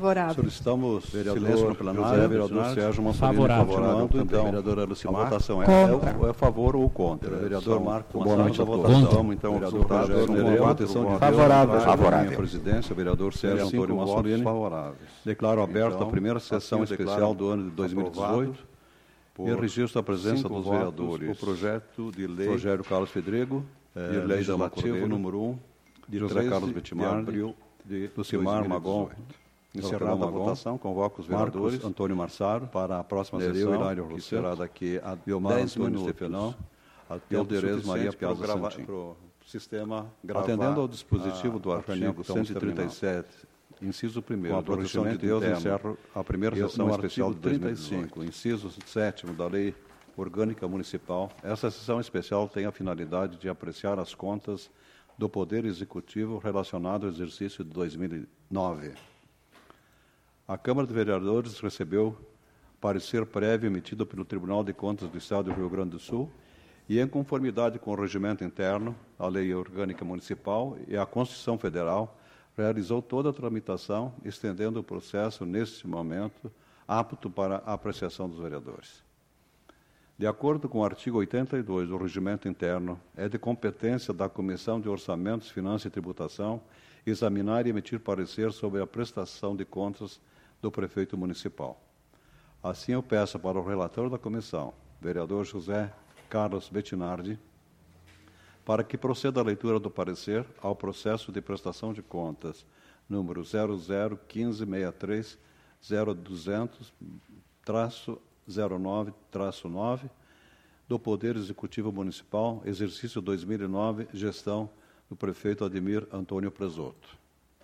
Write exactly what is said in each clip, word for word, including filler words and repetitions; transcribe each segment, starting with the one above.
Favorável. Solicitamos vereador silêncio no plenário. José, vereador Sérgio Massolini, favorável. favorável também. Então, Vereadora Lucimar. a votação é, Contra. é, é a favor ou contra. Vereador Vereador São- Marco boa noite a Massaro, todos. votação. Contra. Então, o Vereador resultado Rogério com Nereu, a atenção de Deus, Favorável. entrário Favorável. da minha presidência, vereador Sérgio Cinco Antônio votos Massolini. favoráveis. Declaro aberta Então, a primeira sessão assim especial declaro do ano de dois mil e dezoito aprovado e por registro a presença cinco dos votos vereadores. o projeto de lei Rogério Carlos Fedrigo, eh, de lei legislativo legislativo número número um, de José José Carlos Carlos Bettimar, Bettimar, de de Lucimar Magon. Encerrada a votação, convoco os vereadores. Marcos Antônio Massaro para a próxima Nereu sessão, Hilário que Rosseto, será daqui a Biomar dez Antônio minutos. Stefanão, Até o Tereza Maria Piazza grava- Santin. pro sistema gravar Atendendo ao dispositivo a- do a reunião artigo que estamos cento e trinta e sete, inciso primeiro, Com a do proteção Regimento de Deus, Interno, encerro a primeira e sessão no especial artigo de dois mil trinta e e dezoito. cinco, inciso sétimo da Lei Orgânica Municipal, essa sessão especial tem a finalidade de apreciar as contas do Poder Executivo relacionado ao exercício de dois mil e nove. A Câmara de Vereadores recebeu parecer prévio emitido pelo Tribunal de Contas do Estado do Rio Grande do Sul e, em conformidade com o regimento interno, a Lei Orgânica Municipal e a Constituição Federal, realizou toda a tramitação, estendendo o processo, neste momento, apto para a apreciação dos vereadores. De acordo com o artigo oitenta e dois do regimento interno, é de competência da Comissão de Orçamentos, Finanças e Tributação examinar e emitir parecer sobre a prestação de contas do prefeito municipal. Assim, eu peço para o relator da comissão, vereador José Carlos Bettinardi, para que proceda a leitura do parecer ao processo de prestação de contas número zero zero um cinco seis três zero duzentos zero nove nove do Poder Executivo Municipal, exercício dois mil e nove, gestão do prefeito Ademir Antônio Presoto.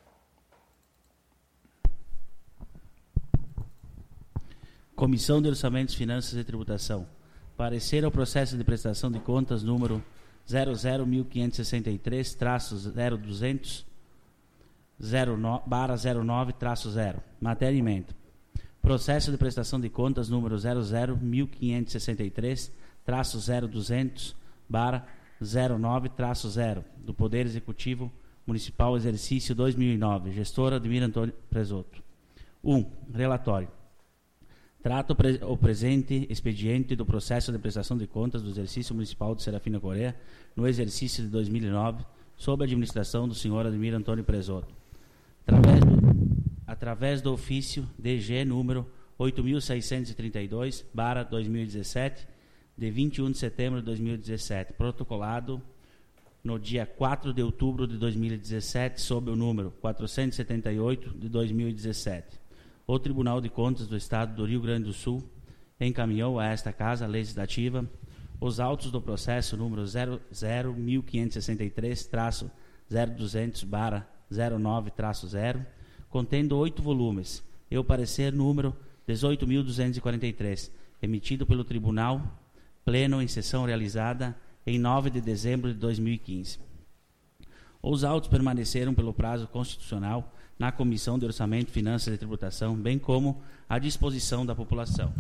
Comissão de Orçamentos, Finanças e Tributação. Parecer ao processo de prestação de contas número zero zero mil quinhentos e sessenta e três traço zero duzentos barra zero nove traço zero. Matéria e emenda. Processo de prestação de contas número zero zero mil quinhentos e sessenta e três traço zero duzentos barra zero nove traço zero do Poder Executivo Municipal, exercício dois mil e nove. Gestor Ademir Antônio Presoto. um. Relatório. Trata o, pre o presente expediente do processo de prestação de contas do exercício municipal de Serafina Coreia no exercício de dois mil e nove, sob a administração do senhor Ademir Antônio Presoto. Através do, através do ofício D G número oito mil seiscentos e trinta e dois barra dois mil e dezessete, de vinte e um de setembro de dois mil e dezessete, protocolado no dia quatro de outubro de dois mil e dezessete, sob o número quatrocentos e setenta e oito de dois mil e dezessete. O Tribunal de Contas do Estado do Rio Grande do Sul encaminhou a esta Casa Legislativa os autos do processo número zero zero mil quinhentos e sessenta e três traço zero duzentos barra zero nove traço zero, contendo oito volumes, e o parecer número dezoito mil duzentos e quarenta e três, emitido pelo Tribunal Pleno em sessão realizada em nove de dezembro de dois mil e quinze. Os autos permaneceram pelo prazo constitucional na Comissão de Orçamento, Finanças e Tributação, bem como à disposição da população.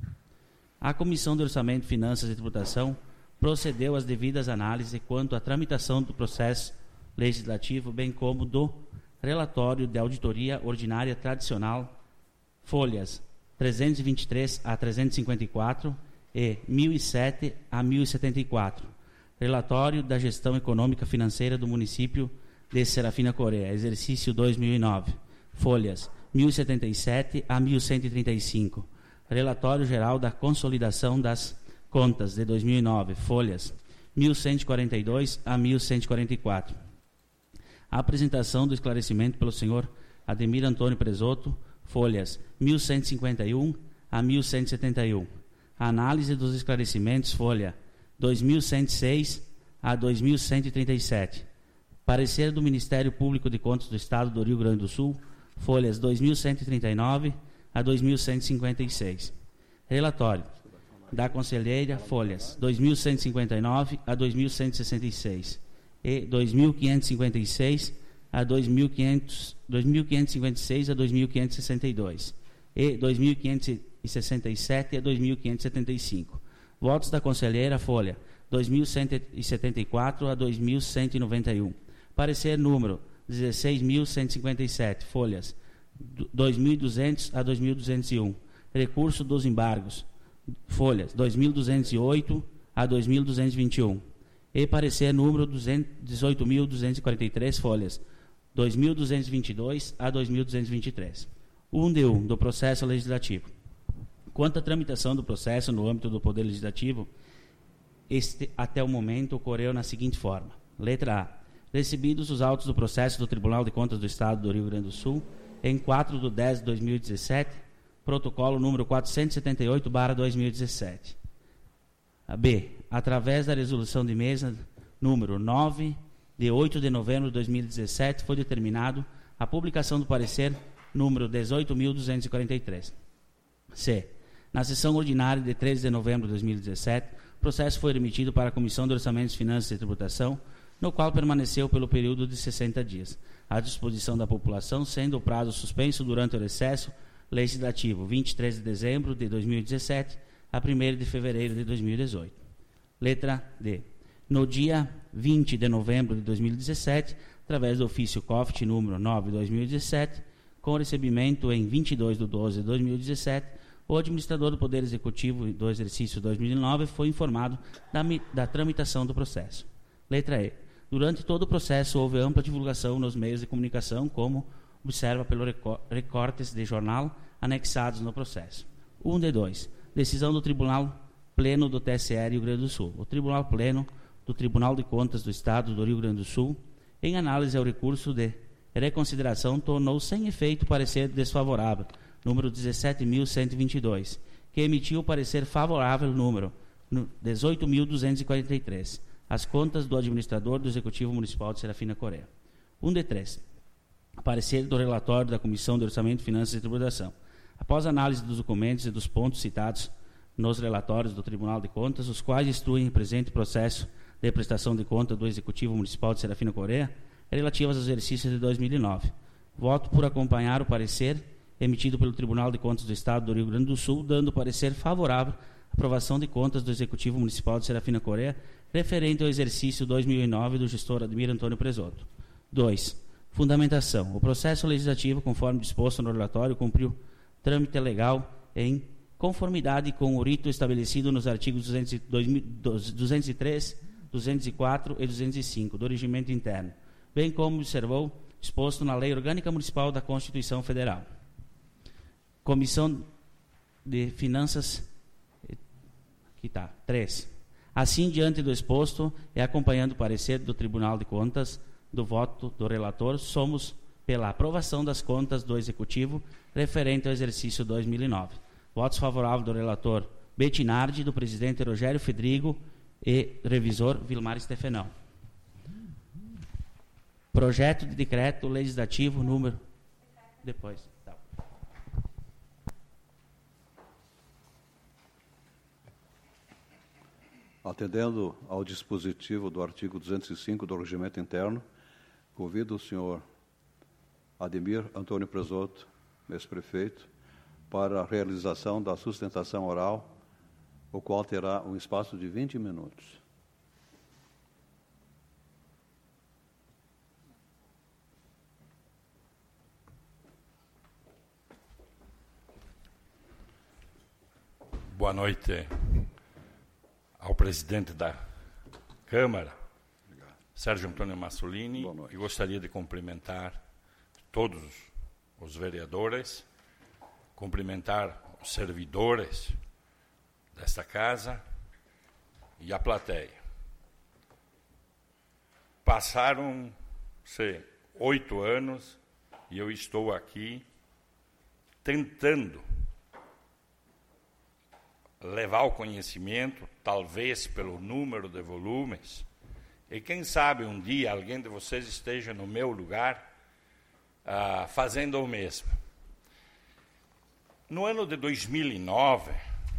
A Comissão de Orçamento, Finanças e Tributação procedeu às devidas análises quanto à tramitação do processo legislativo, bem como do relatório de auditoria ordinária tradicional, folhas trezentos e vinte e três a trezentos e cinquenta e quatro e mil e sete a mil e setenta e quatro, relatório da gestão econômica financeira do município de Serafina Coreia, exercício dois mil e nove, folhas mil e setenta e sete a mil cento e trinta e cinco, relatório geral da consolidação das contas de dois mil e nove, folhas mil cento e quarenta e dois a mil cento e quarenta e quatro. A apresentação do esclarecimento pelo senhor Ademir Antônio Presoto, folhas mil cento e cinquenta e um a mil cento e setenta e um. A análise dos esclarecimentos, folha dois mil cento e seis a dois mil cento e trinta e sete. Parecer do Ministério Público de Contas do Estado do Rio Grande do Sul, folhas dois mil cento e trinta e nove a dois mil cento e cinquenta e seis. Relatório da Conselheira, folhas dois mil cento e cinquenta e nove a dois mil cento e sessenta e seis e dois mil quinhentos e cinquenta e seis a dois mil quinhentos, dois mil quinhentos e cinquenta e seis a dois mil quinhentos e sessenta e dois e dois mil quinhentos e sessenta e sete a dois mil quinhentos e setenta e cinco. Votos da Conselheira, folha dois mil cento e setenta e quatro a dois mil cento e noventa e um. Parecer número dezesseis mil cento e cinquenta e sete, folhas dois mil e duzentos a dois mil duzentos e um. Recurso dos embargos, folhas dois mil duzentos e oito a dois mil duzentos e vinte e um. E parecer número dezoito mil duzentos e quarenta e três, folhas dois mil duzentos e vinte e dois a dois mil duzentos e vinte e três. um D um do processo legislativo. Quanto à tramitação do processo no âmbito do Poder Legislativo, este, até o momento, ocorreu na seguinte forma. Letra A. Recebidos os autos do processo do Tribunal de Contas do Estado do Rio Grande do Sul, em quatro de dez de dois mil e dezessete, protocolo número quatrocentos e setenta e oito barra dois mil e dezessete. B. Através da resolução de mesa número nove, de oito de novembro de dois mil e dezessete, foi determinado a publicação do parecer número dezoito mil duzentos e quarenta e três. C. Na sessão ordinária de treze de novembro de dois mil e dezessete, o processo foi remetido para a Comissão de Orçamentos, Finanças e Tributação, no qual permaneceu pelo período de sessenta dias, à disposição da população, sendo o prazo suspenso durante o recesso legislativo vinte e três de dezembro de dois mil e dezessete a primeiro de fevereiro de dois mil e dezoito. Letra D. No dia vinte de novembro de dois mil e dezessete, através do ofício C O F T número nove de dois mil e dezessete, com recebimento em vinte e dois de doze de dois mil e dezessete, o administrador do Poder Executivo do exercício dois mil e nove foi informado da, da tramitação do processo. Letra E. Durante todo o processo, houve ampla divulgação nos meios de comunicação, como observa pelo recortes de jornal anexados no processo. um D dois. Decisão do Tribunal Pleno do T S E Rio Grande do Sul. O Tribunal Pleno do Tribunal de Contas do Estado do Rio Grande do Sul, em análise ao recurso de reconsideração, tornou sem efeito parecer desfavorável, número dezessete mil cento e vinte e dois, que emitiu o parecer favorável, número dezoito mil duzentos e quarenta e três, as contas do administrador do Executivo Municipal de Serafina Coreia. um D três. Parecer do relatório da Comissão de Orçamento, Finanças e Tributação. Após análise dos documentos e dos pontos citados nos relatórios do Tribunal de Contas, os quais instruem o presente processo de prestação de conta do Executivo Municipal de Serafina Coreia, relativas aos exercícios de dois mil e nove. Voto por acompanhar o parecer emitido pelo Tribunal de Contas do Estado do Rio Grande do Sul, dando parecer favorável à aprovação de contas do Executivo Municipal de Serafina Coreia, referente ao exercício dois mil e nove do gestor Admir Antônio Presoto. dois. Fundamentação. O processo legislativo, conforme disposto no relatório, cumpriu trâmite legal em conformidade com o rito estabelecido nos artigos duzentos e três, duzentos e quatro e duzentos e cinco do Regimento Interno, bem como observou exposto na Lei Orgânica Municipal da Constituição Federal. Comissão de Finanças, aqui está, três. Assim, diante do exposto e acompanhando o parecer do Tribunal de Contas, do voto do relator, somos pela aprovação das contas do Executivo referente ao exercício dois mil e nove. Votos favoráveis do relator Bettinardi, do presidente Rogério Fedrigo e revisor Vilmar Stefenão. Projeto de decreto legislativo número... Depois. Tá. Atendendo ao dispositivo do artigo duzentos e cinco do Regimento Interno, convido o senhor Admir Antônio Presoto, ex-prefeito, para a realização da sustentação oral, o qual terá um espaço de vinte minutos. Boa noite ao presidente da Câmara, Sérgio Antônio Massolini, e gostaria de cumprimentar todos os vereadores, cumprimentar os servidores desta casa e a plateia. Passaram-se oito anos e eu estou aqui tentando levar o conhecimento, talvez pelo número de volumes, e quem sabe um dia alguém de vocês esteja no meu lugar ah, fazendo o mesmo. No ano de dois mil e nove,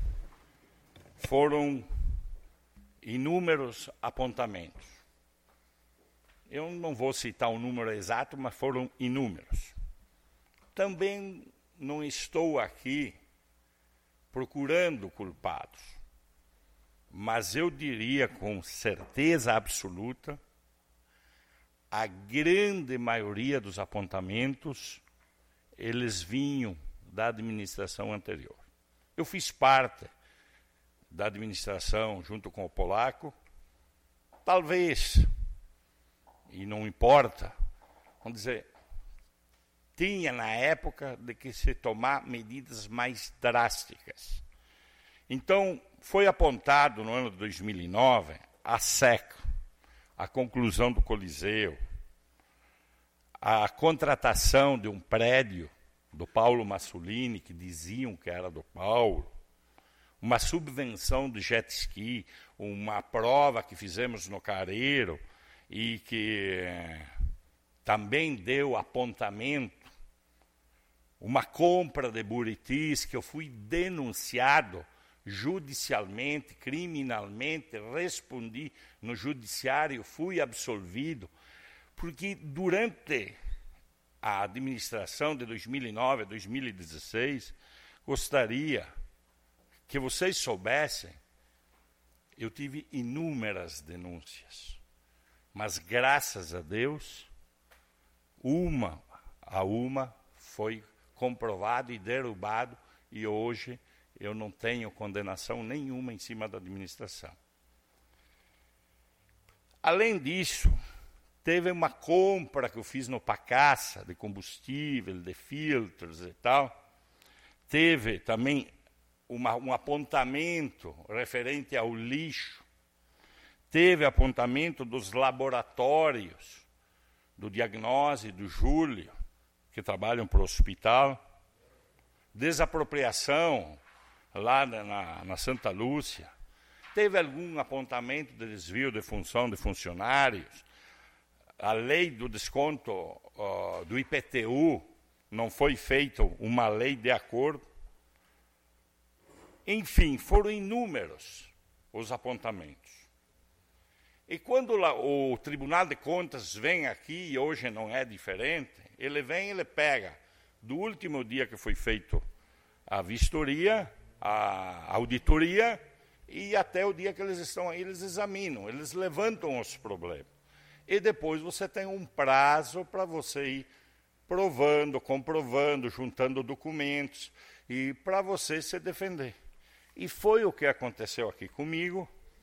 foram inúmeros apontamentos. Eu não vou citar o número exato, mas foram inúmeros. Também não estou aqui procurando culpados, mas eu diria com certeza absoluta, a grande maioria dos apontamentos eles vinham da administração anterior. Eu fiz parte da administração junto com o polaco, talvez, e não importa, vamos dizer, tinha na época de que se tomar medidas mais drásticas. Então, foi apontado no ano de dois mil e nove a SECA, a conclusão do Coliseu, a contratação de um prédio do Paulo Massolini, que diziam que era do Paulo, uma subvenção de jet ski, uma prova que fizemos no Careiro e que também deu apontamento, uma compra de buritis que eu fui denunciado judicialmente, criminalmente, respondi no judiciário, fui absolvido, porque durante a administração de dois mil e nove a dois mil e dezesseis, gostaria que vocês soubessem, eu tive inúmeras denúncias, mas graças a Deus, uma a uma foi comprovado e derrubado, e hoje eu não tenho condenação nenhuma em cima da administração. Além disso, teve uma compra que eu fiz no Pacaça, de combustível, de filtros e tal. Teve também uma, um apontamento referente ao lixo. Teve apontamento dos laboratórios, do Diagnose, do Júlio, que trabalham para o hospital. Desapropriação lá na, na Santa Lúcia. Teve algum apontamento de desvio de função de funcionários. A lei do desconto uh, do I P T U não foi feita uma lei de acordo. Enfim, foram inúmeros os apontamentos. E quando lá, o Tribunal de Contas vem aqui, e hoje não é diferente, ele vem e ele pega do último dia que foi feito a vistoria, a auditoria, e até o dia que eles estão aí, eles examinam, eles levantam os problemas. E depois você tem um prazo para você ir provando, comprovando, juntando documentos, e para você se defender. E foi o que aconteceu aqui comigo.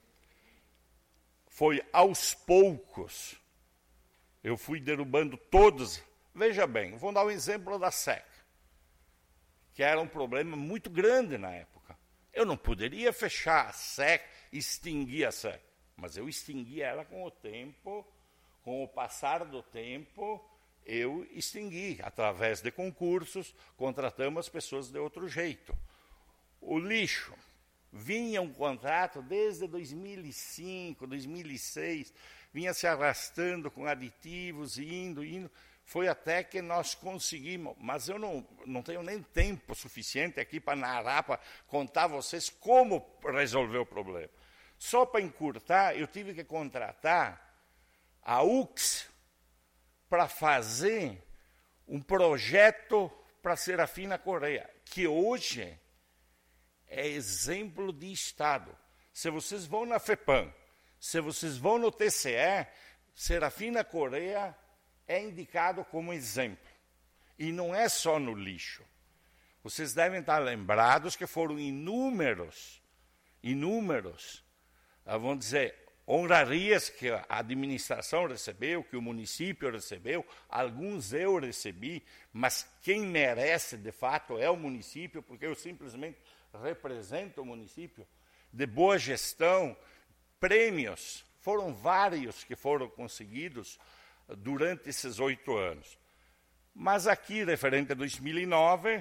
Foi aos poucos, eu fui derrubando todos. Veja bem, vou dar um exemplo da SECA, que era um problema muito grande na época. Eu não poderia fechar a SECA, extinguir a SECA, mas eu extingui ela com o tempo, com o passar do tempo, eu extingui, através de concursos, contratamos as pessoas de outro jeito. O lixo, vinha um contrato desde dois mil e cinco, dois mil e seis, vinha se arrastando com aditivos, indo, indo, foi até que nós conseguimos, mas eu não, não tenho nem tempo suficiente aqui para narrar, para contar a vocês como resolver o problema. Só para encurtar, eu tive que contratar a U X para fazer um projeto para a Serafina Correia, que hoje é exemplo de Estado. Se vocês vão na FEPAM, se vocês vão no T C E, Serafina Correia é indicado como exemplo. E não é só no lixo. Vocês devem estar lembrados que foram inúmeros, inúmeros, vamos dizer, honrarias que a administração recebeu, que o município recebeu, alguns eu recebi, mas quem merece, de fato, é o município, porque eu simplesmente represento o município, de boa gestão, prêmios, foram vários que foram conseguidos durante esses oito anos. Mas aqui, referente a dois mil e nove,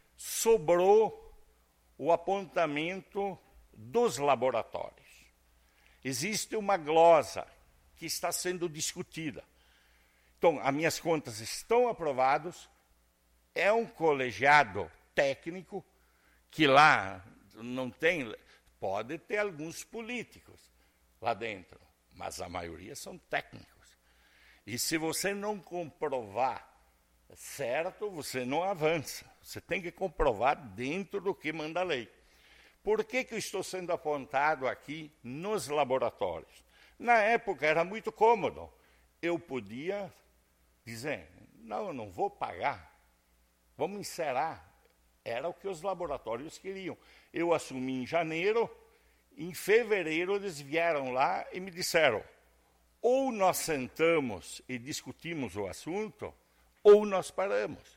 sobrou o apontamento dos laboratórios. Existe uma glosa que está sendo discutida. Então, as minhas contas estão aprovadas, é um colegiado técnico, que lá não tem, pode ter alguns políticos lá dentro, mas a maioria são técnicos. E se você não comprovar certo, você não avança. Você tem que comprovar dentro do que manda a lei. Por que que eu estou sendo apontado aqui nos laboratórios? Na época era muito cômodo. Eu podia dizer, não, eu não vou pagar. vamos encerrar. Era o que os laboratórios queriam. Eu assumi em janeiro, em fevereiro eles vieram lá e me disseram, ou nós sentamos e discutimos o assunto, ou nós paramos.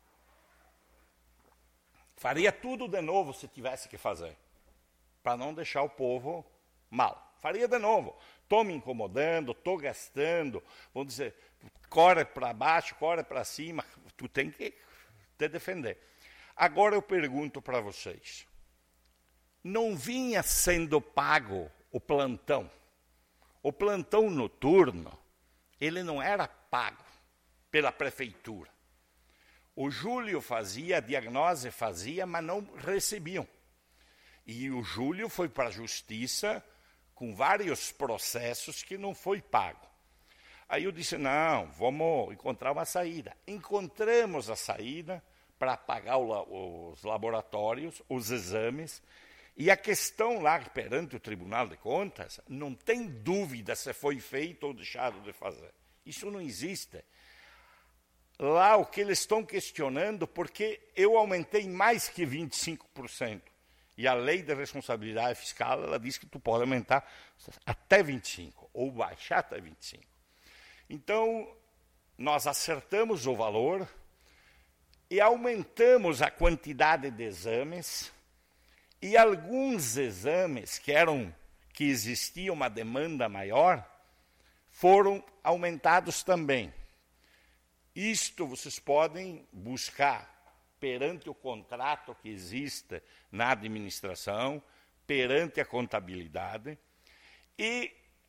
Faria tudo de novo se tivesse que fazer, para não deixar o povo mal. Faria de novo. Estou me incomodando, estou gastando, vamos dizer, corre para baixo, corre para cima, tu tem que te defender. Agora eu pergunto para vocês, não vinha sendo pago o plantão? O plantão noturno, ele não era pago pela prefeitura. O Júlio fazia, a diagnose fazia, mas não recebiam. E o Júlio foi para a justiça com vários processos que não foi pago. Aí eu disse, não, vamos encontrar uma saída. Encontramos a saída para pagar o, os laboratórios, os exames, e a questão lá perante o Tribunal de Contas, não tem dúvida se foi feito ou deixado de fazer. Isso não existe. Lá o que eles estão questionando, porque eu aumentei mais que vinte e cinco por cento. E a lei de responsabilidade fiscal, ela diz que tu pode aumentar até vinte e cinco por cento, ou baixar até vinte e cinco por cento. Então, nós acertamos o valor e aumentamos a quantidade de exames, e alguns exames que eram que existia uma demanda maior, foram aumentados também. Isto vocês podem buscar perante o contrato que existe na administração, perante a contabilidade. E,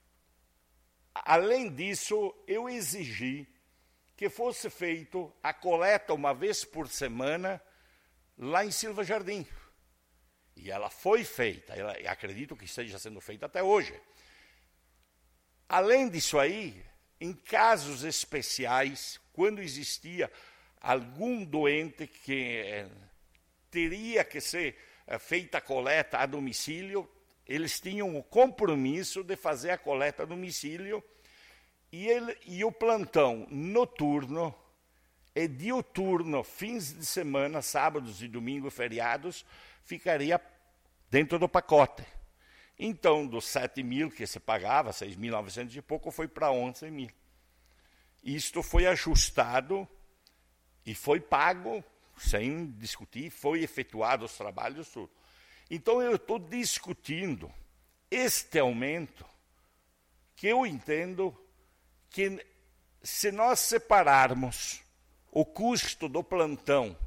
além disso, eu exigi que fosse feito a coleta uma vez por semana lá em Silva Jardim. E ela foi feita, ela, acredito que esteja sendo feita até hoje. Além disso aí, em casos especiais, quando existia algum doente que eh, teria que ser eh, feita a coleta a domicílio, eles tinham o compromisso de fazer a coleta a domicílio, e, ele, e o plantão noturno e diuturno, fins de semana, sábados e domingos, feriados, ficaria dentro do pacote. Então, dos sete mil que se pagava, seis mil e novecentos e pouco, foi para onze mil. Isto foi ajustado e foi pago, sem discutir, foi efetuado os trabalhos, tudo. Então, eu estou discutindo este aumento, que eu entendo que, se nós separarmos o custo do plantão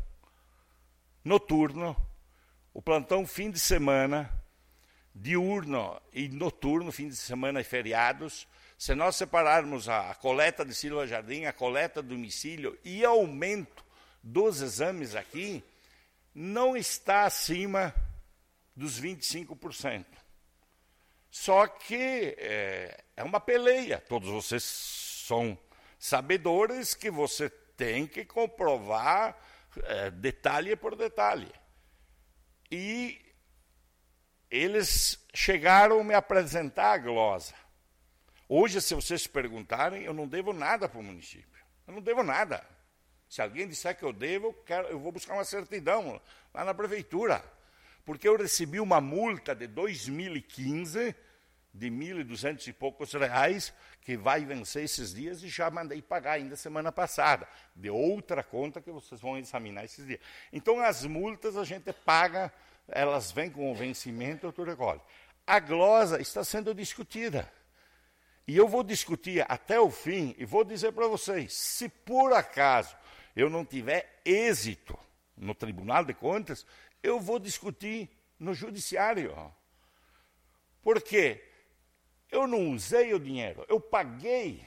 noturno, o plantão fim de semana, diurno e noturno, fim de semana e feriados, se nós separarmos a, a coleta de Silva Jardim, a coleta do domicílio e aumento dos exames aqui, não está acima dos vinte e cinco por cento. Só que é, é uma peleia. Todos vocês são sabedores que você tem que comprovar é, detalhe por detalhe. E eles chegaram a me apresentar a glosa. Hoje, se vocês perguntarem, eu não devo nada para o município. Eu não devo nada. Se alguém disser que eu devo, eu, quero, eu vou buscar uma certidão lá na prefeitura. Porque eu recebi uma multa de dois mil e quinze, de mil e duzentos e poucos reais, que vai vencer esses dias, e já mandei pagar ainda semana passada, de outra conta que vocês vão examinar esses dias. Então, as multas a gente paga, elas vêm com o vencimento, tu recolhe. A glosa está sendo discutida. E eu vou discutir até o fim, e vou dizer para vocês, se por acaso eu não tiver êxito no Tribunal de Contas, eu vou discutir no Judiciário. Por quê? Eu não usei o dinheiro, eu paguei.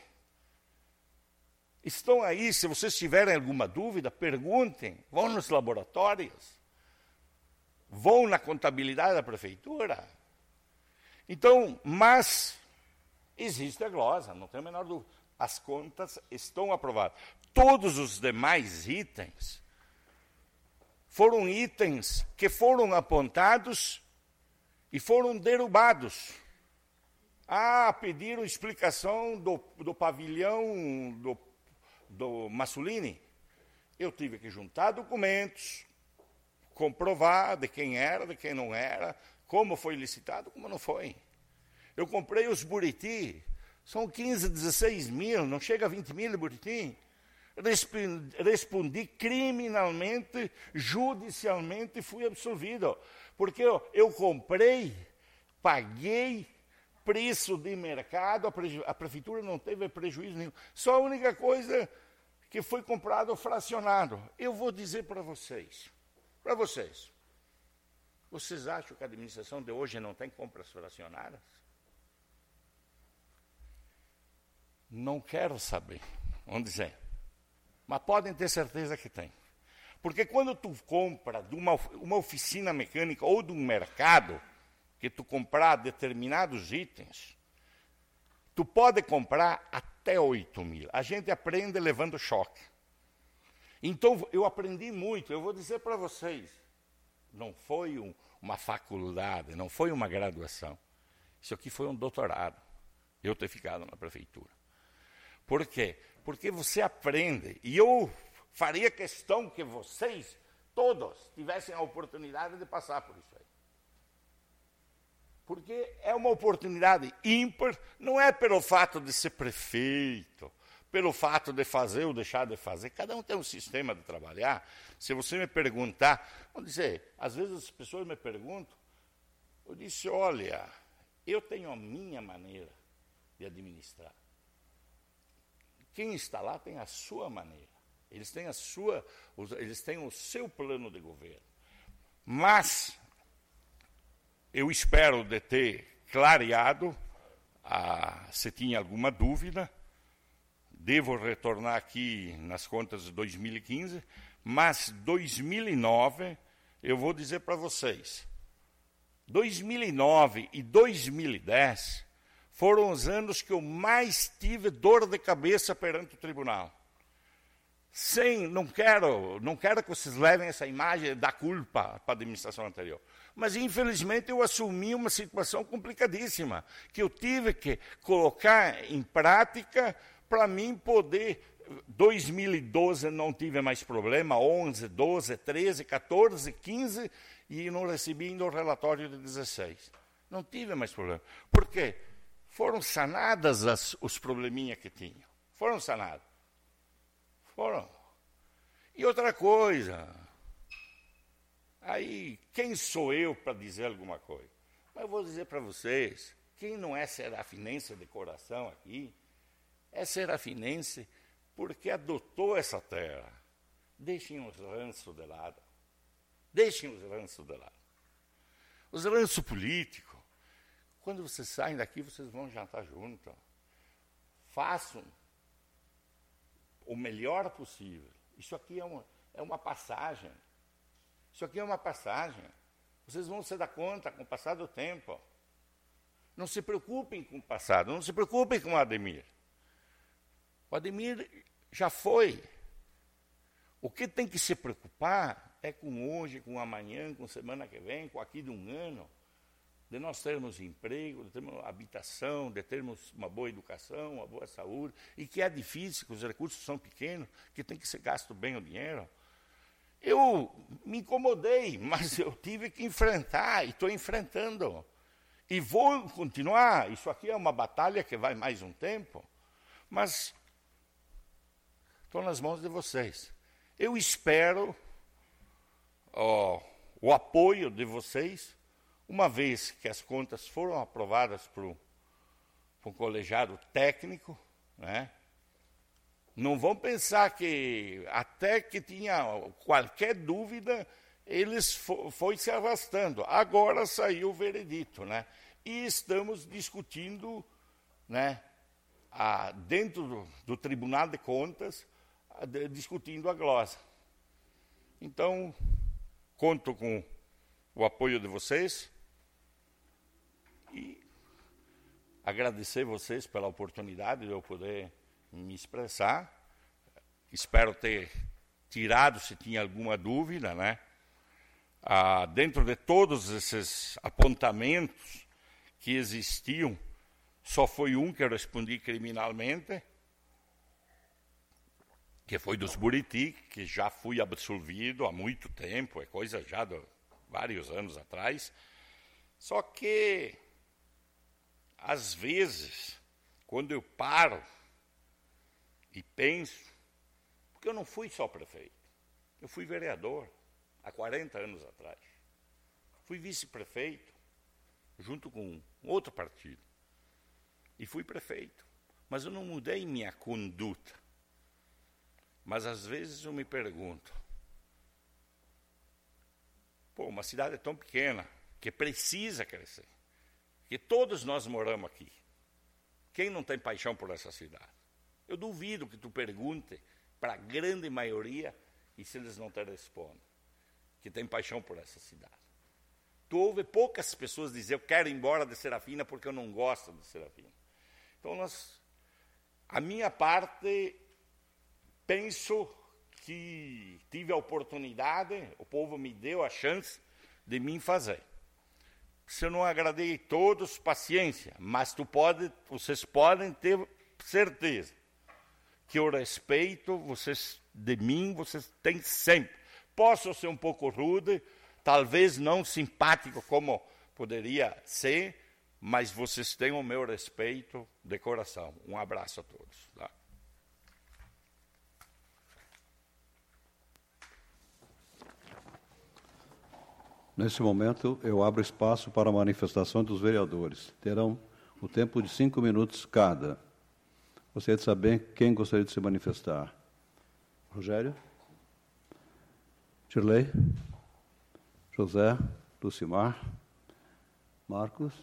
Estão aí, se vocês tiverem alguma dúvida, perguntem, vão nos laboratórios, vão na contabilidade da prefeitura. Então, mas existe a glosa, não tem a menor dúvida. As contas estão aprovadas. Todos os demais itens foram itens que foram apontados e foram derrubados. Ah, pediram explicação do, do pavilhão do, do Massolini. Eu tive que juntar documentos, comprovar de quem era, de quem não era, como foi licitado, como não foi. Eu comprei os Buriti, são quinze, dezesseis mil, não chega a vinte mil de Buriti. Respondi criminalmente, judicialmente e fui absolvido. Porque eu, eu comprei, paguei preço de mercado, a, pre, a prefeitura não teve prejuízo nenhum. Só a única coisa que foi comprado fracionado. Eu vou dizer para vocês, para vocês, vocês acham que a administração de hoje não tem compras fracionadas? Não quero saber, vamos dizer. Mas podem ter certeza que tem. Porque quando tu compra de uma, uma oficina mecânica ou de um mercado, que tu comprar determinados itens, tu pode comprar até oito mil. A gente aprende levando choque. Então, eu aprendi muito. Eu vou dizer para vocês, não foi um, uma faculdade, não foi uma graduação. Isso aqui foi um doutorado, eu ter ficado na prefeitura. Por quê? Porque você aprende, e eu faria questão que vocês, todos, tivessem a oportunidade de passar por isso aí. Porque é uma oportunidade ímpar, não é pelo fato de ser prefeito, pelo fato de fazer ou deixar de fazer. Cada um tem um sistema de trabalhar. Se você me perguntar, vamos dizer, às vezes as pessoas me perguntam, eu disse, olha, eu tenho a minha maneira de administrar. Quem está lá tem a sua maneira. Eles têm a sua, eles têm o seu plano de governo. Mas eu espero de ter clareado, ah, se tinha alguma dúvida, devo retornar aqui nas contas de dois mil e quinze, mas dois mil e nove, eu vou dizer para vocês, dois mil e nove e dois mil e dez foram os anos que eu mais tive dor de cabeça perante o tribunal. Sem, não quero, não quero que vocês levem essa imagem da culpa para a administração anterior. Mas, infelizmente, eu assumi uma situação complicadíssima, que eu tive que colocar em prática para mim poder... dois mil e doze não tive mais problema, onze, doze, treze, quatorze, quinze, e não recebi ainda o relatório de dezesseis. Não tive mais problema. Por quê? Foram sanadas as, os probleminhas que tinham. Foram sanados. Foram. E outra coisa, aí, quem sou eu para dizer alguma coisa? Mas eu vou dizer para vocês, quem não é serafinense de coração aqui, é serafinense porque adotou essa terra. Deixem os ranços de lado. Deixem os ranços de lado. Os ranços políticos, quando vocês saem daqui, vocês vão jantar junto. Façam o melhor possível. Isso aqui é uma, é uma passagem. Isso aqui é uma passagem. Vocês vão se dar conta com o passar do tempo. Não se preocupem com o passado, não se preocupem com o Ademir. O Ademir já foi. O que tem que se preocupar é com hoje, com amanhã, com semana que vem, com aqui de um ano, de nós termos emprego, de termos habitação, de termos uma boa educação, uma boa saúde, e que é difícil, que os recursos são pequenos, que tem que ser gasto bem o dinheiro. Eu me incomodei, mas eu tive que enfrentar, e estou enfrentando. E vou continuar. Isso aqui é uma batalha que vai mais um tempo, mas estou nas mãos de vocês. Eu espero ó, o apoio de vocês, uma vez que as contas foram aprovadas por um, por um colegiado técnico, né? Não vão pensar que, até que tinha qualquer dúvida, eles fo foi se arrastando. Agora saiu o veredito, né? E estamos discutindo, né, a, dentro do, do Tribunal de Contas, a, de, discutindo a glosa. Então, conto com o apoio de vocês e agradecer vocês pela oportunidade de eu poder me expressar. Espero ter tirado, se tinha alguma dúvida, né? Ah, dentro de todos esses apontamentos que existiam, só foi um que eu respondi criminalmente, que foi dos Buriti, que já fui absolvido há muito tempo, é coisa já de vários anos atrás. Só que, às vezes, quando eu paro e penso, porque eu não fui só prefeito, eu fui vereador há quarenta anos atrás. Fui vice-prefeito, junto com outro partido, e fui prefeito. Mas eu não mudei minha conduta. Mas, às vezes, eu me pergunto, pô, uma cidade é tão pequena, que precisa crescer, que todos nós moramos aqui. Quem não tem paixão por essa cidade? Eu duvido que tu pergunte para a grande maioria, e se eles não te respondem, que tem paixão por essa cidade. Tu ouve poucas pessoas dizer, eu quero ir embora de Serafina porque eu não gosto de Serafina. Então, nós, a minha parte, penso que tive a oportunidade, o povo me deu a chance de mim fazer. Se eu não agradei todos, paciência, mas tu pode, vocês podem ter certeza que o respeito vocês, de mim, vocês têm sempre. Posso ser um pouco rude, talvez não simpático como poderia ser, mas vocês têm o meu respeito de coração. Um abraço a todos. Tá? Neste momento, eu abro espaço para a manifestação dos vereadores. Terão o tempo de cinco minutos cada. Gostaria de saber quem gostaria de se manifestar. Rogério? Shirley? José? Lucimar? Marcos?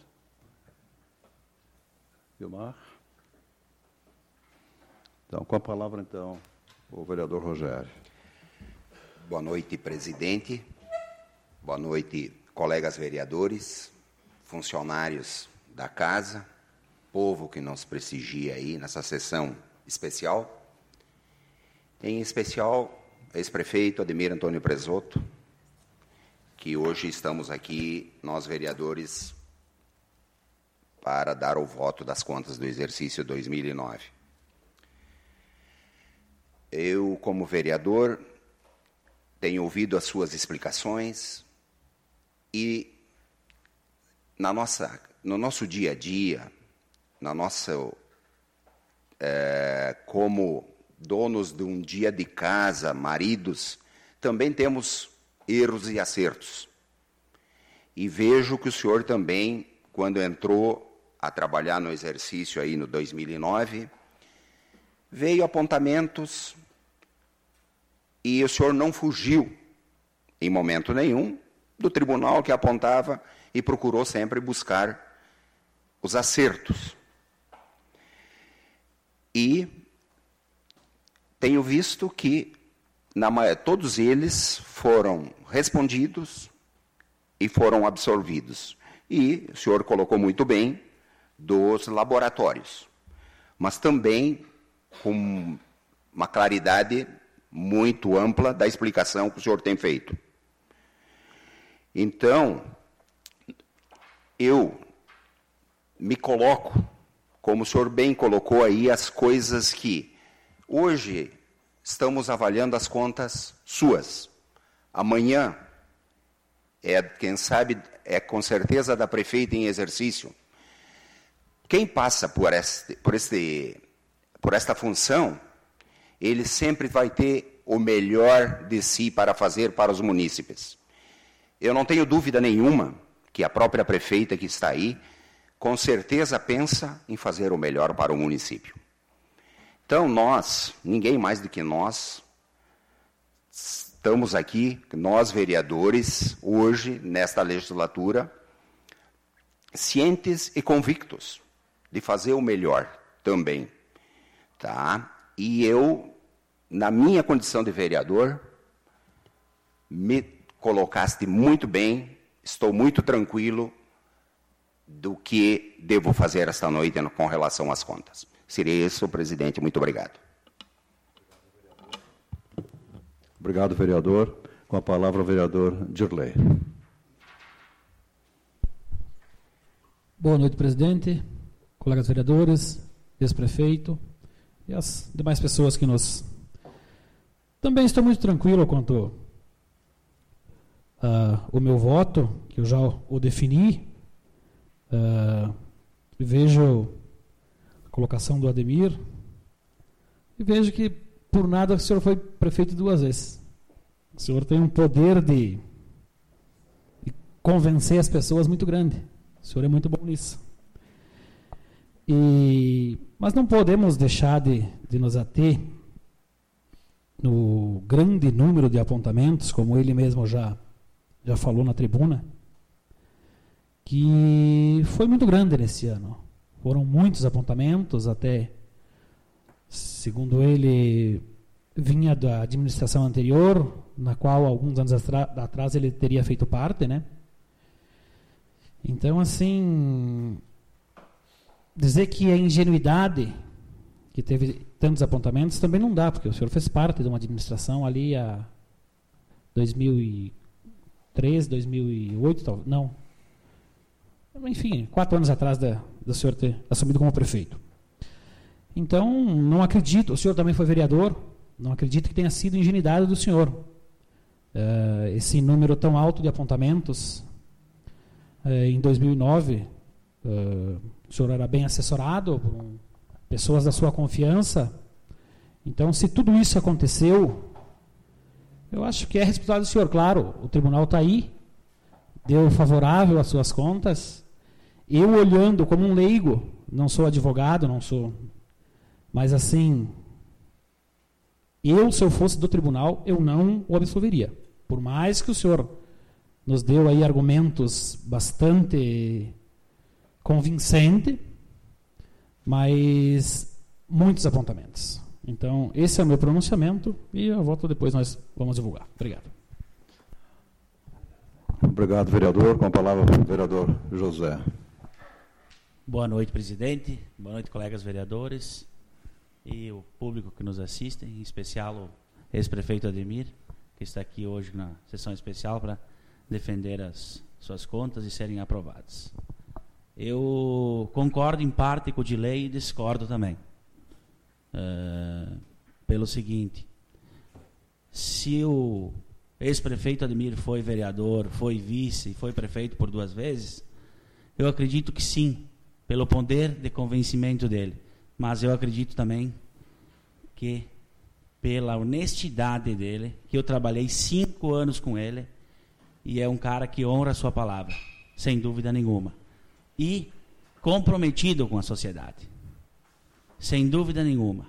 Vilmar? Então, com a palavra, então, o vereador Rogério. Boa noite, presidente. Boa noite, colegas vereadores, funcionários da casa, povo que nos prestigia aí nessa sessão especial. Em especial, ex-prefeito Ademir Antônio Prezzotto, que hoje estamos aqui, nós vereadores, para dar o voto das contas do exercício dois mil e nove. Eu, como vereador, tenho ouvido as suas explicações e na nossa, no nosso dia a dia, na nossa, é, como donos de um dia de casa, maridos, também temos erros e acertos. E vejo que o senhor também, quando entrou a trabalhar no exercício aí no dois mil e nove, veio apontamentos e o senhor não fugiu, em momento nenhum, do tribunal que apontava e procurou sempre buscar os acertos. E tenho visto que na, todos eles foram respondidos e foram absorvidos. E o senhor colocou muito bem dos laboratórios, mas também com uma claridade muito ampla da explicação que o senhor tem feito. Então, eu me coloco, como o senhor bem colocou aí, as coisas que hoje estamos avaliando as contas suas. Amanhã, é, quem sabe, é com certeza da prefeita em exercício. Quem passa por, este, por, este, por esta função, ele sempre vai ter o melhor de si para fazer para os munícipes. Eu não tenho dúvida nenhuma que a própria prefeita que está aí, com certeza pensa em fazer o melhor para o município. Então, nós, ninguém mais do que nós, estamos aqui, nós vereadores, hoje, nesta legislatura, cientes e convictos de fazer o melhor também. Tá? E eu, na minha condição de vereador, me colocaste muito bem, estou muito tranquilo do que devo fazer esta noite com relação às contas. Seria isso, presidente. Muito obrigado. Obrigado, vereador. Com a palavra, o vereador Dirley. Boa noite, presidente, colegas vereadores, ex-prefeito e as demais pessoas que nos Também estou muito tranquilo quanto uh, o meu voto, que eu já o defini. Uh, vejo a colocação do Ademir e vejo que por nada o senhor foi prefeito duas vezes. O senhor tem um poder de, de convencer as pessoas muito grande. O senhor é muito bom nisso. E, mas não podemos deixar de, de nos ater no grande número de apontamentos, como ele mesmo já, já falou na tribuna, que foi muito grande nesse ano. Foram muitos apontamentos, até, segundo ele, vinha da administração anterior, na qual alguns anos atrás ele teria feito parte, né? Então, assim, dizer que é ingenuidade que teve tantos apontamentos também não dá, porque o senhor fez parte de uma administração ali a dois mil e três, dois mil e oito, talvez, não. Enfim, quatro anos atrás da, do senhor ter assumido como prefeito. Então, não acredito, o senhor também foi vereador, não acredito que tenha sido ingenuidade do senhor. Uh, esse número tão alto de apontamentos, uh, em dois mil e nove, uh, o senhor era bem assessorado por um, pessoas da sua confiança. Então, se tudo isso aconteceu, eu acho que é responsabilidade do senhor. Claro, o tribunal está aí, deu favorável às suas contas. Eu, olhando como um leigo, não sou advogado, não sou, mas assim, eu, se eu fosse do tribunal, eu não o absolveria. Por mais que o senhor nos deu aí argumentos bastante convincentes, mas muitos apontamentos. Então, esse é o meu pronunciamento e eu voto depois, nós vamos divulgar. Obrigado. Obrigado, vereador. Com a palavra, o vereador José. Boa noite, presidente. Boa noite, colegas vereadores e o público que nos assiste, em especial o ex-prefeito Ademir, que está aqui hoje na sessão especial para defender as suas contas e serem aprovadas. Eu concordo em parte com o de lei e discordo também. Uh, pelo seguinte, se o ex-prefeito Ademir foi vereador, foi vice, foi prefeito por duas vezes, eu acredito que sim, pelo poder de convencimento dele. Mas eu acredito também que pela honestidade dele, que eu trabalhei cinco anos com ele, e é um cara que honra a sua palavra, sem dúvida nenhuma. E comprometido com a sociedade, sem dúvida nenhuma.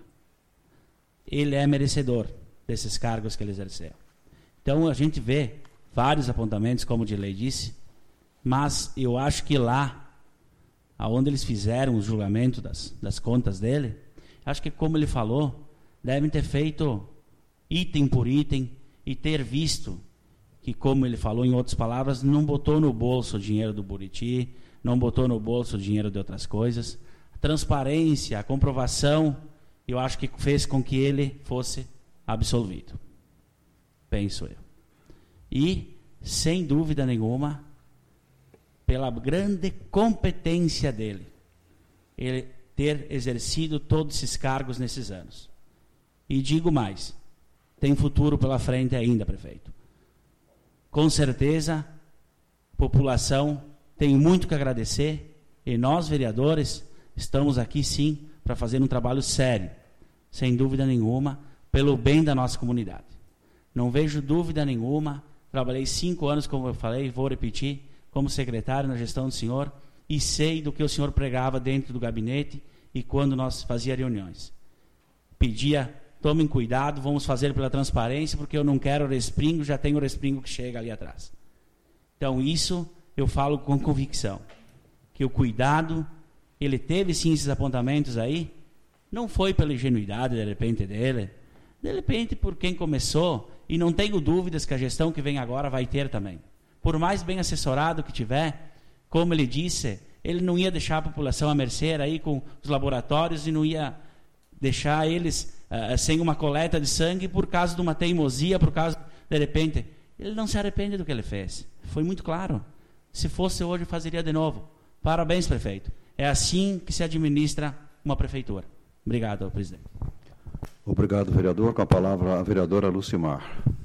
Ele é merecedor desses cargos que ele exerceu. Então a gente vê vários apontamentos, como o de lei disse, mas eu acho que lá, aonde eles fizeram o julgamento das, das contas dele, acho que, como ele falou, devem ter feito item por item e ter visto que, como ele falou em outras palavras, não botou no bolso o dinheiro do Buriti, não botou no bolso o dinheiro de outras coisas. A transparência, a comprovação, eu acho que fez com que ele fosse absolvido. Penso eu. E, sem dúvida nenhuma, pela grande competência dele, ele ter exercido todos esses cargos nesses anos. E digo mais, tem futuro pela frente ainda, prefeito. Com certeza, a população tem muito que agradecer, e nós, vereadores, estamos aqui sim para fazer um trabalho sério, sem dúvida nenhuma, pelo bem da nossa comunidade. Não vejo dúvida nenhuma, trabalhei cinco anos, como eu falei, vou repetir, como secretário na gestão do senhor, e sei do que o senhor pregava dentro do gabinete e quando nós fazia reuniões. Pedia, tomem cuidado, vamos fazer pela transparência, porque eu não quero respingo, já tenho o respingo que chega ali atrás. Então isso eu falo com convicção, que o cuidado, ele teve sim esses apontamentos aí, não foi pela ingenuidade de repente dele, de repente por quem começou, e não tenho dúvidas que a gestão que vem agora vai ter também. Por mais bem assessorado que tiver, como ele disse, ele não ia deixar a população à mercê aí com os laboratórios e não ia deixar eles uh, sem uma coleta de sangue por causa de uma teimosia, por causa, de repente, ele não se arrepende do que ele fez. Foi muito claro. Se fosse hoje, fazeria de novo. Parabéns, prefeito. É assim que se administra uma prefeitura. Obrigado, presidente. Obrigado, vereador. Com a palavra a vereadora Lucimar.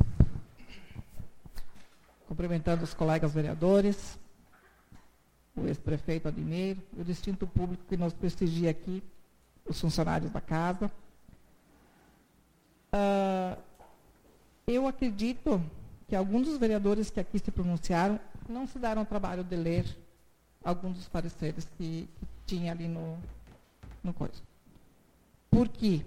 Cumprimentando os colegas vereadores, o ex-prefeito Ademir, o distinto público que nos prestigia aqui, os funcionários da casa. Uh, eu acredito que alguns dos vereadores que aqui se pronunciaram não se deram o trabalho de ler alguns dos pareceres que, que tinha ali no, no coisa. Por quê?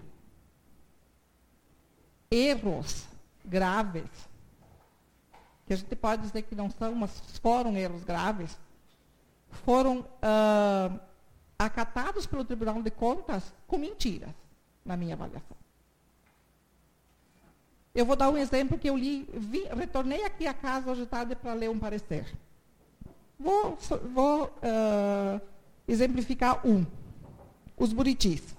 Erros graves, que a gente pode dizer que não são, mas foram erros graves, foram uh, acatados pelo Tribunal de Contas com mentiras, na minha avaliação. Eu vou dar um exemplo que eu li, vi, retornei aqui à casa hoje à tarde para ler um parecer. Vou, vou uh, exemplificar um. Os buritis.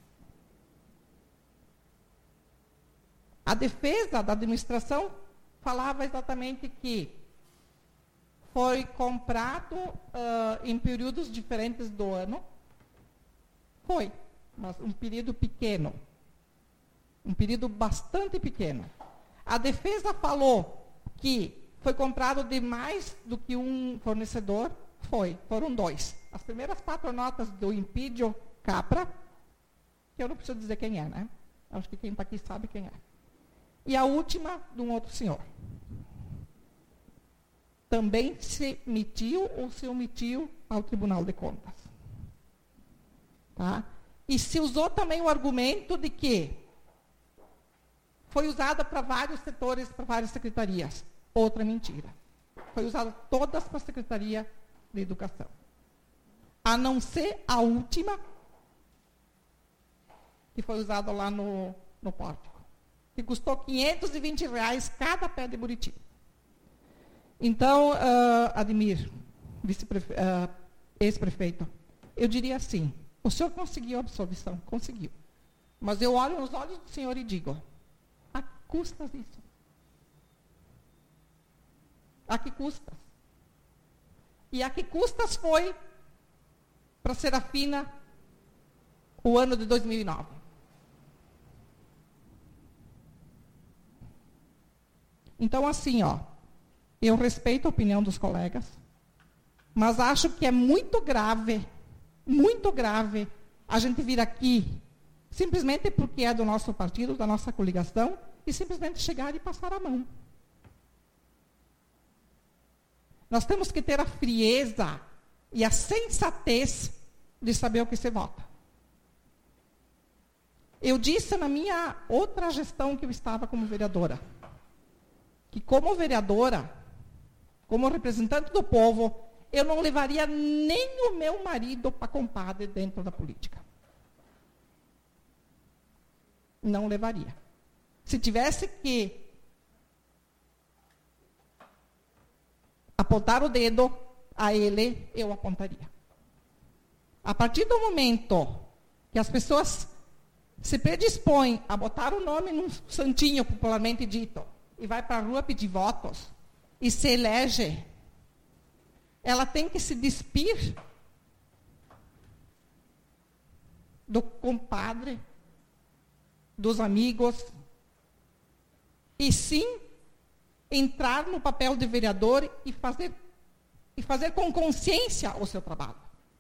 A defesa da administração falava exatamente que foi comprado uh, em períodos diferentes do ano. Foi, mas um período pequeno. Um período bastante pequeno. A defesa falou que foi comprado de mais do que um fornecedor. Foi, foram dois. As primeiras quatro notas do Impídio Capra, que eu não preciso dizer quem é, né? Acho que quem está aqui sabe quem é. E a última, de um outro senhor. Também se emitiu ou se omitiu ao Tribunal de Contas. Tá? E se usou também o argumento de que foi usada para vários setores, para várias secretarias. Outra mentira. Foi usada todas para a Secretaria de Educação. A não ser a última, que foi usada lá no, no pórtico, que custou quinhentos e vinte reais cada pé de buriti. Então, uh, Ademir, vice-prefe- uh, ex-prefeito, eu diria assim, o senhor conseguiu a absolvição? Conseguiu. Mas eu olho nos olhos do senhor e digo, a que custas isso? A que custas? E a que custas foi para Serafina o ano de dois mil e nove? Então, assim, ó, eu respeito a opinião dos colegas, mas acho que é muito grave, muito grave, a gente vir aqui, simplesmente porque é do nosso partido, da nossa coligação, e simplesmente chegar e passar a mão. Nós temos que ter a frieza e a sensatez de saber o que se vota. Eu disse na minha outra gestão que eu estava como vereadora, que como vereadora, como representante do povo, eu não levaria nem o meu marido para compadre dentro da política. Não levaria. Se tivesse que apontar o dedo a ele, eu apontaria. A partir do momento que as pessoas se predispõem a botar o nome num santinho, popularmente dito, e vai para a rua pedir votos, e se elege, ela tem que se despir do compadre, dos amigos, e sim entrar no papel de vereador e fazer, e fazer com consciência o seu trabalho.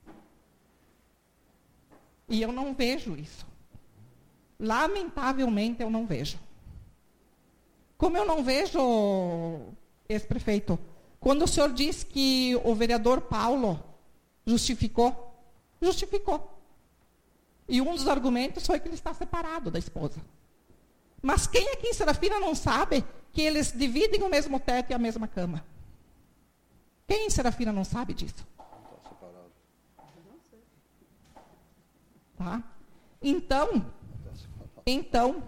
E eu não vejo isso. Lamentavelmente, eu não vejo. Como eu não vejo, ex-prefeito, quando o senhor diz que o vereador Paulo justificou, justificou. E um dos argumentos foi que ele está separado da esposa. Mas quem aqui em Serafina não sabe que eles dividem o mesmo teto e a mesma cama? Quem em Serafina não sabe disso? Tá? Então, então,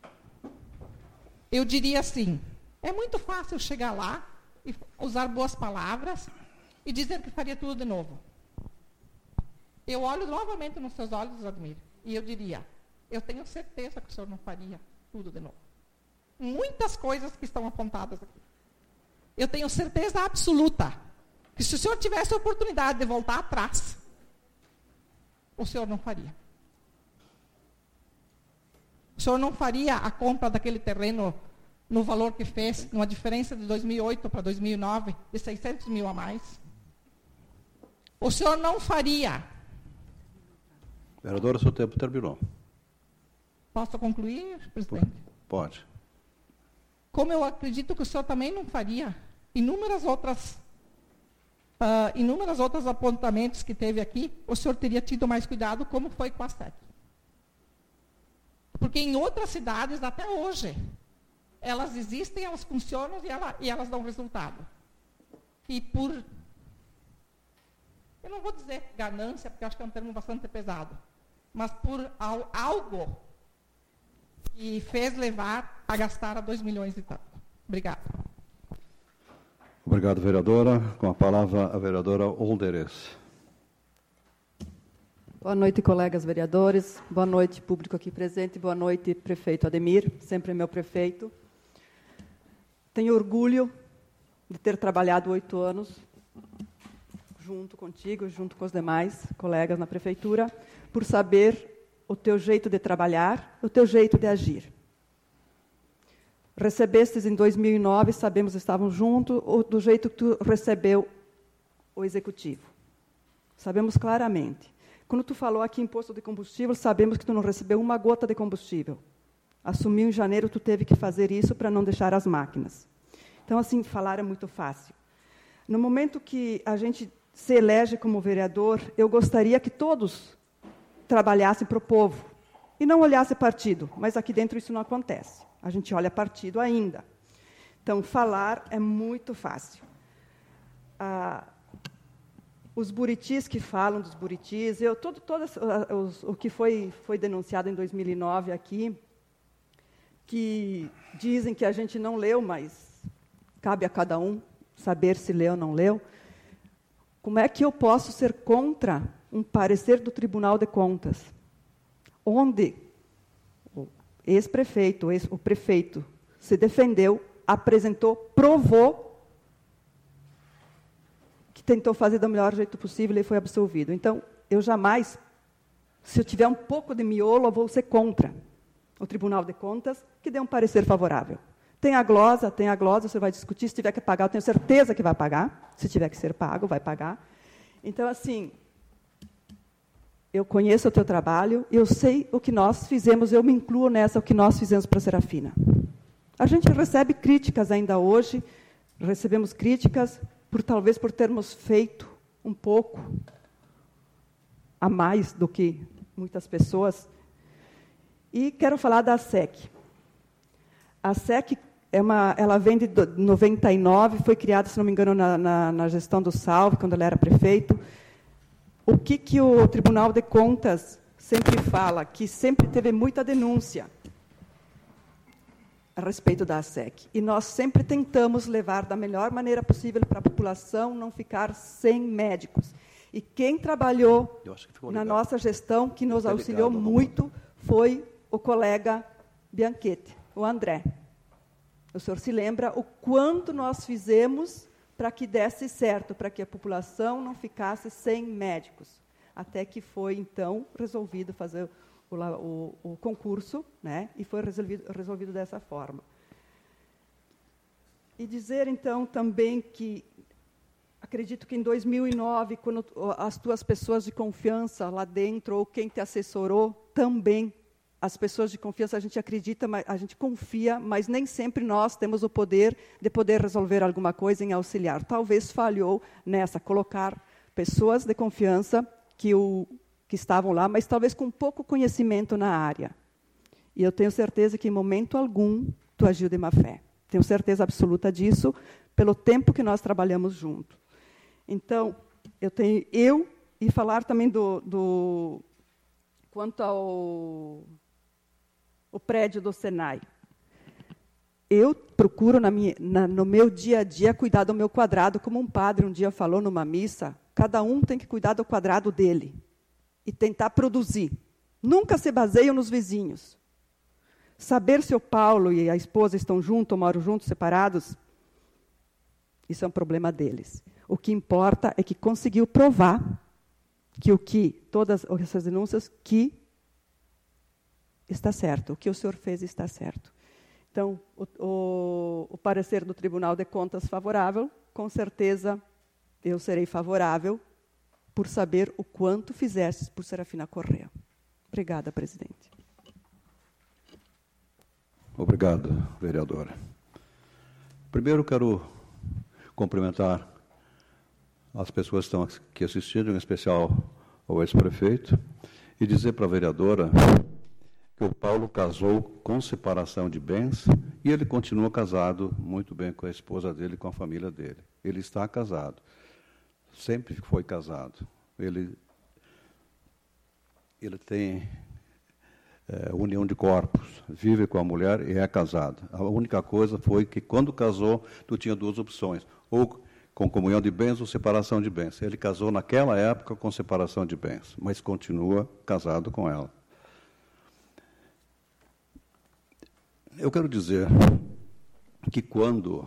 eu diria assim, é muito fácil chegar lá e usar boas palavras e dizer que faria tudo de novo. Eu olho novamente nos seus olhos, Ademir, e eu diria, eu tenho certeza que o senhor não faria tudo de novo. Muitas coisas que estão apontadas aqui. Eu tenho certeza absoluta que se o senhor tivesse a oportunidade de voltar atrás, o senhor não faria. O O senhor não faria a compra daquele terreno no valor que fez, numa diferença de dois mil e oito para dois mil e nove, de seiscentos mil a mais? O senhor não faria. Vereadora, seu tempo terminou. Posso concluir, presidente? Pode. Como eu acredito que o senhor também não faria inúmeras outras, uh, inúmeras outros apontamentos que teve aqui, o senhor teria tido mais cuidado, como foi com a S E C. Porque em outras cidades, até hoje, elas existem, elas funcionam e, ela, e elas dão resultado. E por, eu não vou dizer ganância, porque acho que é um termo bastante pesado, mas por al, algo que fez levar a gastar a dois milhões e tanto. Obrigada. Obrigado, vereadora. Com a palavra, a vereadora Olderes. Boa noite, colegas vereadores. Boa noite, público aqui presente. Boa noite, prefeito Ademir, sempre meu prefeito. Tenho orgulho de ter trabalhado oito anos junto contigo, junto com os demais colegas na prefeitura, por saber o teu jeito de trabalhar, o teu jeito de agir. Recebestes em dois mil e nove, sabemos, estavam juntos, do jeito que tu recebeu o executivo. Sabemos claramente. Quando tu falou aqui em imposto de combustível, sabemos que tu não recebeu uma gota de combustível. Assumiu em janeiro, tu teve que fazer isso para não deixar as máquinas. Então, assim, falar é muito fácil. No momento que a gente se elege como vereador, eu gostaria que todos trabalhassem para o povo e não olhassem partido, mas aqui dentro isso não acontece. A gente olha partido ainda. Então, falar é muito fácil. Ah, os buritis que falam dos buritis, eu, todo, todo os, o que foi, foi denunciado em dois mil e nove aqui, que dizem que a gente não leu, mas cabe a cada um saber se leu ou não leu. Como é que eu posso ser contra um parecer do Tribunal de Contas, onde o ex-prefeito, o prefeito, se defendeu, apresentou, provou que tentou fazer do melhor jeito possível e foi absolvido. Então, eu jamais, se eu tiver um pouco de miolo, eu vou ser contra o Tribunal de Contas, que dê um parecer favorável. Tem a glosa, tem a glosa, você vai discutir, se tiver que pagar, eu tenho certeza que vai pagar, se tiver que ser pago, vai pagar. Então, assim, eu conheço o teu trabalho, eu sei o que nós fizemos, eu me incluo nessa, o que nós fizemos para a Serafina. A gente recebe críticas ainda hoje, recebemos críticas, por talvez por termos feito um pouco a mais do que muitas pessoas. E quero falar da S E C. A S E C é uma, ela vem de noventa e nove, foi criada, se não me engano, na, na, na gestão do Salve, quando ele era prefeito. O que, que o Tribunal de Contas sempre fala? Que sempre teve muita denúncia a respeito da S E C. E nós sempre tentamos levar da melhor maneira possível para a população não ficar sem médicos. E quem trabalhou na nossa gestão, que nos auxiliou muito, foi o colega Bianchetti, o André. O senhor se lembra o quanto nós fizemos para que desse certo, para que a população não ficasse sem médicos. Até que foi, então, resolvido fazer o, o, o concurso, né, e foi resolvido, resolvido dessa forma. E dizer, então, também que, acredito que em dois mil e nove, quando as tuas pessoas de confiança lá dentro, ou quem te assessorou, também, as pessoas de confiança, a gente acredita, a gente confia, mas nem sempre nós temos o poder de poder resolver alguma coisa em auxiliar. Talvez falhou nessa, colocar pessoas de confiança que, o, que estavam lá, mas talvez com pouco conhecimento na área. E eu tenho certeza que, em momento algum, tu agiu de má fé. Tenho certeza absoluta disso, pelo tempo que nós trabalhamos junto. Então, eu tenho eu, e falar também do, do quanto ao o prédio do Senai. Eu procuro, na minha, na, no meu dia a dia, cuidar do meu quadrado, como um padre um dia falou numa missa, cada um tem que cuidar do quadrado dele e tentar produzir. Nunca se baseiam nos vizinhos. Saber se o Paulo e a esposa estão juntos ou moram juntos, separados, isso é um problema deles. O que importa é que conseguiu provar que o que, todas essas denúncias, que está certo. O que o senhor fez está certo. Então, o, o, o parecer do Tribunal de Contas favorável, com certeza eu serei favorável por saber o quanto fizestes por Serafina Corrêa. Obrigada, presidente. Obrigado, vereadora. Primeiro, quero cumprimentar as pessoas que estão aqui assistindo, em especial ao ex-prefeito, e dizer para a vereadora que o Paulo casou com separação de bens e ele continua casado muito bem com a esposa dele e com a família dele. Ele está casado. Sempre foi casado. Ele, ele tem é, união de corpos, vive com a mulher e é casado. A única coisa foi que, quando casou, tu tinha duas opções, ou com comunhão de bens ou separação de bens. Ele casou naquela época com separação de bens, mas continua casado com ela. Eu quero dizer que quando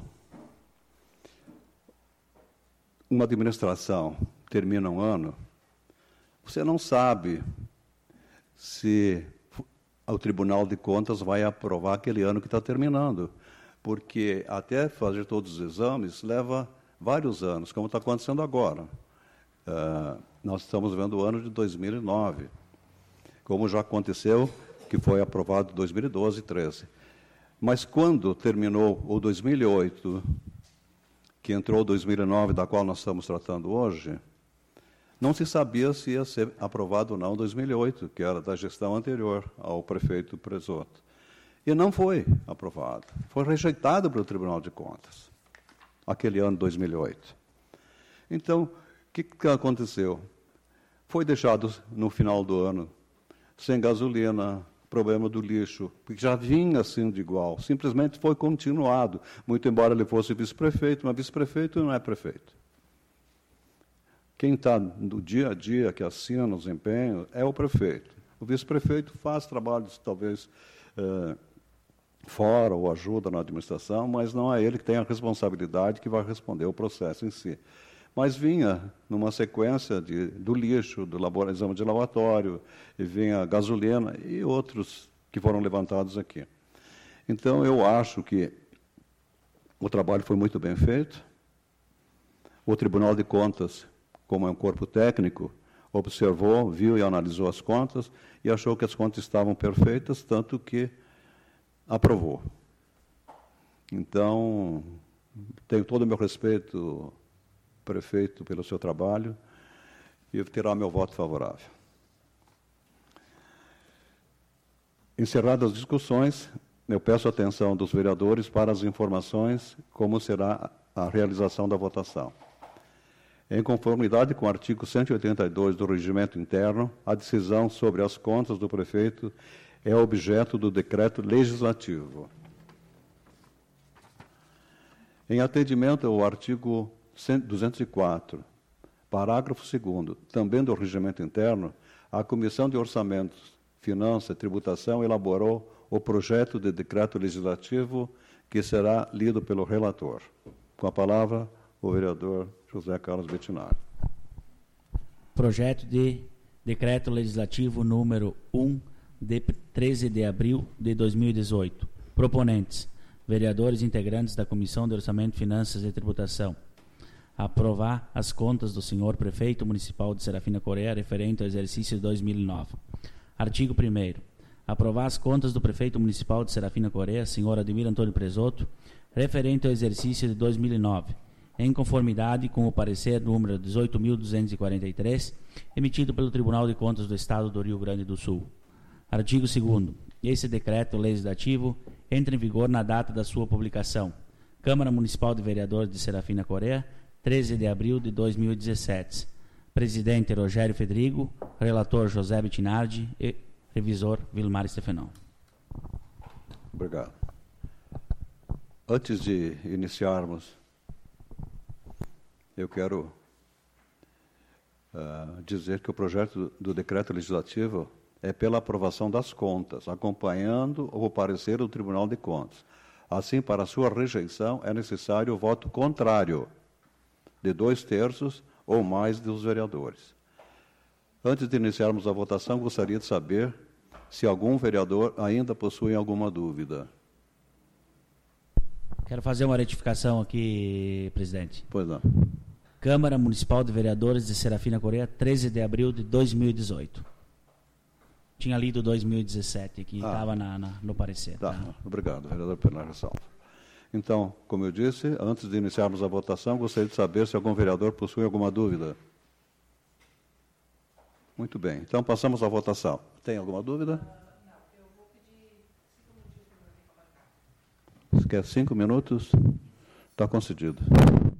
uma administração termina um ano, você não sabe se o Tribunal de Contas vai aprovar aquele ano que está terminando, porque até fazer todos os exames leva vários anos, como está acontecendo agora. Uh, nós estamos vendo o ano de dois mil e nove, como já aconteceu, que foi aprovado em dois mil e doze e dois mil e treze. Mas quando terminou o dois mil e oito, que entrou o dois mil e nove, da qual nós estamos tratando hoje, não se sabia se ia ser aprovado ou não dois mil e oito, que era da gestão anterior ao prefeito Presoto. E não foi aprovado. Foi rejeitado pelo Tribunal de Contas, aquele ano dois mil e oito. Então, o que, que aconteceu? Foi deixado no final do ano, sem gasolina, problema do lixo, porque já vinha sendo igual, simplesmente foi continuado, muito embora ele fosse vice-prefeito, mas vice-prefeito não é prefeito. Quem está no dia a dia, que assina os empenhos, é o prefeito. O vice-prefeito faz trabalhos, talvez, eh, fora ou ajuda na administração, mas não é ele que tem a responsabilidade que vai responder o processo em si. Mas vinha numa sequência de, do lixo, do labor, exame de laboratório, e vinha gasolina e outros que foram levantados aqui. Então, eu acho que o trabalho foi muito bem feito. O Tribunal de Contas, como é um corpo técnico, observou, viu e analisou as contas e achou que as contas estavam perfeitas, tanto que aprovou. Então, tenho todo o meu respeito, prefeito, pelo seu trabalho, e terá meu voto favorável. Encerradas as discussões, eu peço a atenção dos vereadores para as informações como será a realização da votação. Em conformidade com o artigo cento e oitenta e dois do Regimento Interno, a decisão sobre as contas do prefeito é objeto do decreto legislativo. Em atendimento ao artigo duzentos e quatro, parágrafo segundo, também do Regimento Interno, a Comissão de Orçamentos, Finanças e Tributação elaborou o projeto de decreto legislativo que será lido pelo relator. Com a palavra, o vereador José Carlos Bettinari. Projeto de decreto legislativo número um, de treze de abril de dois mil e dezoito. Proponentes: vereadores integrantes da Comissão de Orçamento, Finanças e Tributação. Aprovar as contas do senhor prefeito municipal de Serafina Corrêa referente ao exercício de dois mil e nove. Artigo primeiro. Aprovar as contas do prefeito municipal de Serafina Corrêa, senhor Ademir Antônio Presoto, referente ao exercício de dois mil e nove, em conformidade com o parecer número dezoito mil duzentos e quarenta e três, emitido pelo Tribunal de Contas do Estado do Rio Grande do Sul. Artigo segundo. Esse decreto legislativo entra em vigor na data da sua publicação. Câmara Municipal de Vereadores de Serafina Corrêa, treze de abril de dois mil e dezessete. Presidente Rogério Fedrigo, relator José Bettinardi e revisor Vilmar Stefanon. Obrigado. Antes de iniciarmos, eu quero uh, dizer que o projeto do decreto legislativo é pela aprovação das contas, acompanhando o parecer do Tribunal de Contas. Assim, para sua rejeição, é necessário o voto contrário de dois terços ou mais dos vereadores. Antes de iniciarmos a votação, gostaria de saber se algum vereador ainda possui alguma dúvida. Quero fazer uma retificação aqui, presidente. Pois não. Câmara Municipal de Vereadores de Serafina Correia, treze de abril de dois mil e dezoito. Tinha lido dois mil e dezessete, que estava ah. no parecer. Tá. Tá. Obrigado, vereador, pela ressalva. Então, como eu disse, antes de iniciarmos a votação, gostaria de saber se algum vereador possui alguma dúvida. Muito bem. Então, passamos à votação. Tem alguma dúvida? Não, eu vou pedir cinco minutos. Você quer cinco minutos? Está concedido.